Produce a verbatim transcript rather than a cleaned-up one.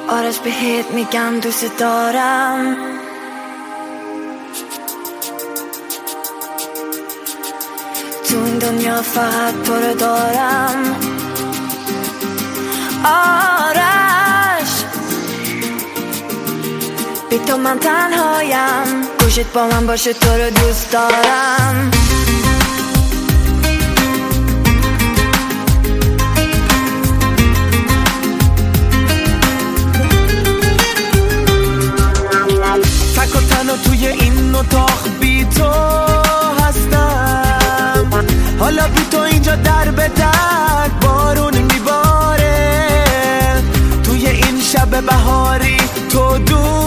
آرش بهت میگم دوست دارم. تو این دنیا فقط تو رو دارم آرش، بی تو من تنهایم، گوشت با من باشه تو رو دوست دارم. تک و تنها توی این اتاق بی تو هستم، حالا بی تو اینجا در به در بارون میباره، توی این شب بهاری تو دور